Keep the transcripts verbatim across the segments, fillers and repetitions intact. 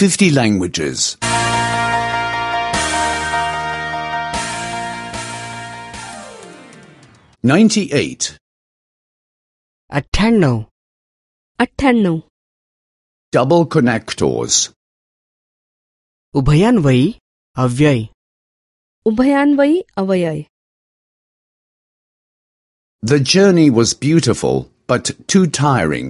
fifty languages. ninety-eight. अठ्ठ्याण्णव. अठ्ठ्याण्णव. Double connectors. उभयान्वयी अव्यय. उभयान्वयी अव्यय. The journey was beautiful, but too tiring.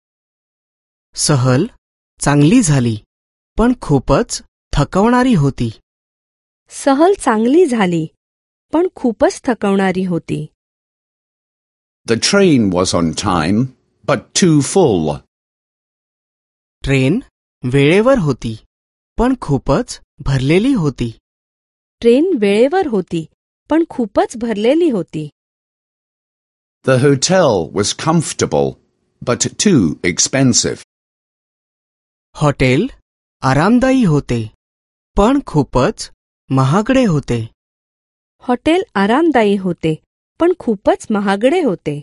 सहल चांगली झाली पण खूपच थकवणारी होती. सहल चांगली झाली पण खूपच थकवणारी होती. The train was on time, but too full. Train वेळेवर होती पण खूपच भरलेली होती. ट्रेन वेळेवर होती पण खूपच भरलेली होती. The hotel was comfortable, but too expensive. Hotel आरामदायी होते पण खूपच महागडे होते. हॉटेल आरामदायी होते पण खूपच महागडे होते.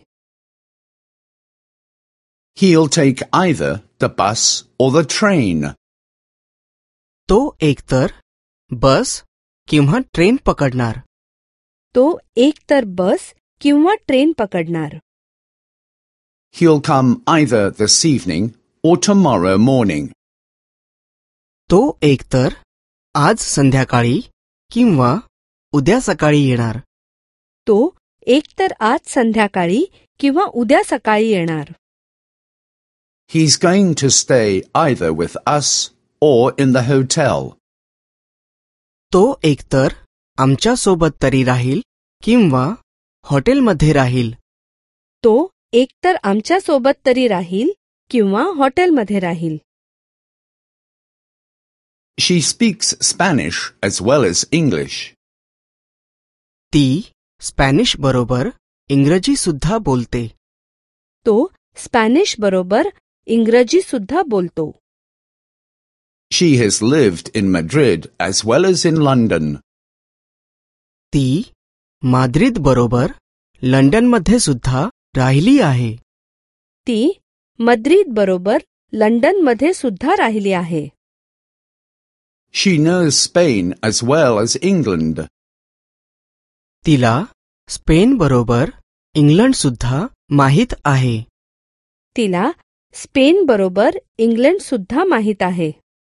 He'll take either the bus or the train. तो एकतर बस किंवा ट्रेन पकडणार. तो एकतर बस किंवा ट्रेन पकडणार. He'll come either this evening or tomorrow morning. तो एकतर आज संध्याकाळी किंवा उद्या सकाळी येणार. तो एकतर आज संध्याकाळी किंवा उद्या सकाळी येणार. He's going to stay either with us or in the hotel. तो एकतर आमच्या सोबत तरी राहील किंवा हॉटेलमध्ये राहील. तो एकतर आमच्या सोबत तरी राहील किंवा हॉटेलमध्ये राहील. She speaks Spanish as well as English. ती स्पॅनिश बरोबर इंग्रजी सुद्धा बोलते. तो स्पॅनिश बरोबर इंग्रजी सुद्धा बोलतो. She has lived in Madrid as well as in London. ती माद्रिद बरोबर लंडनमध्ये सुद्धा राहिली आहे. ती मद्रिद बरोबर लंडनमध्ये सुद्धा राहिली आहे. She knows Spain as well as England. तिला स्पेन बरोबर इंग्लंड सुद्धा माहीत आहे. तिला स्पेन बरोबर इंग्लंड सुद्धा माहीत आहे.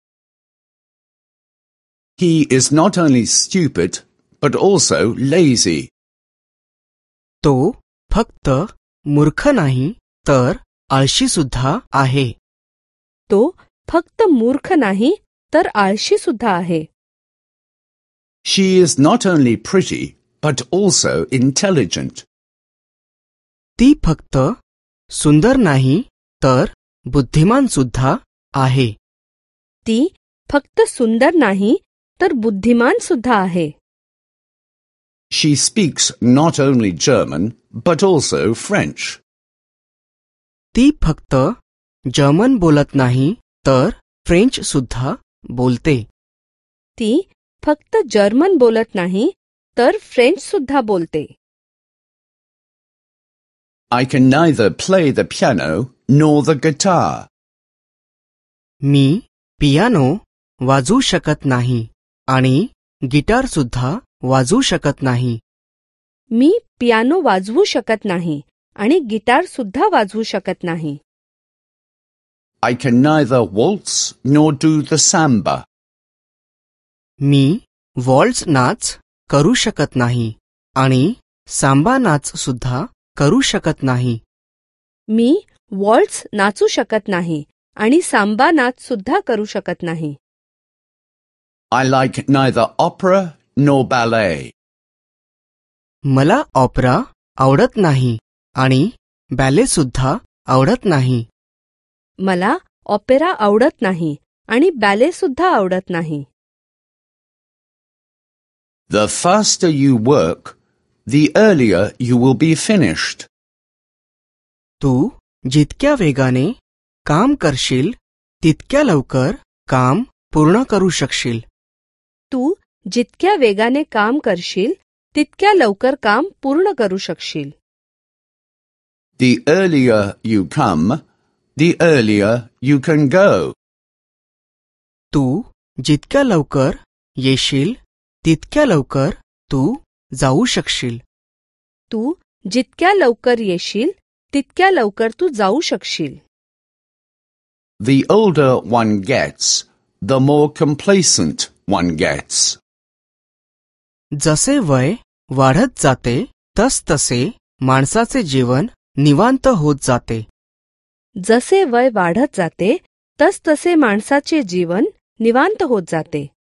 He is not only stupid, but also lazy. तो फक्त मूर्ख नाही तर आळशी सुद्धा आहे. तो फक्त मूर्ख नाही तर आळशी सुद्धा आहे. She is not only pretty, but also intelligent. ती फक्त सुंदर नाही तर बुद्धिमान सुद्धा आहे. ती फक्त सुंदर नाही तर बुद्धिमान सुद्धा आहे. She speaks not only German, but also French. ती फक्त जर्मन बोलत नाही तर फ्रेंच सुद्धा बोलते. ती फक्त जर्मन बोलत नाही तर फ्रेंच सुद्धा बोलते. I can neither play the piano nor the guitar. मी पियानो वाजवू शकत नाही आणि गिटार सुद्धा वाजवू शकत नाही. मी पियानो वाजवू शकत नाही आणि गिटार सुद्धा वाजवू शकत नाही. I can neither waltz nor do the samba. मी वॉल्ट्झ नाच करू शकत नाही आणि सांबा नाच सुद्धा करू शकत नाही. मी वॉल्ट्झ नाचू शकत नाही आणि सांबा नाच सुद्धा करू शकत नाही. I like neither opera nor ballet. मला ऑपरा आवडत नाही आणि बॅले सुद्धा आवडत नाही. मला ऑपेरा आवडत नाही आणि बॅले सुद्धा आवडत नाही. The faster you work, the earlier you will be finished. तू जितक्या वेगाने काम करशील तितक्या लवकर काम पूर्ण करू शकशील. तू जितक्या वेगाने काम करशील तितक्या लवकर काम पूर्ण करू शकशील. The earlier you come, the earlier you can go. तू जितक्या लवकर येशील तितक्या लवकर तू जाऊ शकशील. तू जितक्या लवकर येशील तितक्या लवकर तू जाऊ शकशील. The older one gets, the more complacent one gets. जसे वय वाढत जाते तसतसे माणसाचे जीवन निवांत होत जाते. जसे वय वाढत जाते तसतसे माणसाचे जीवन निवांत होत जाते.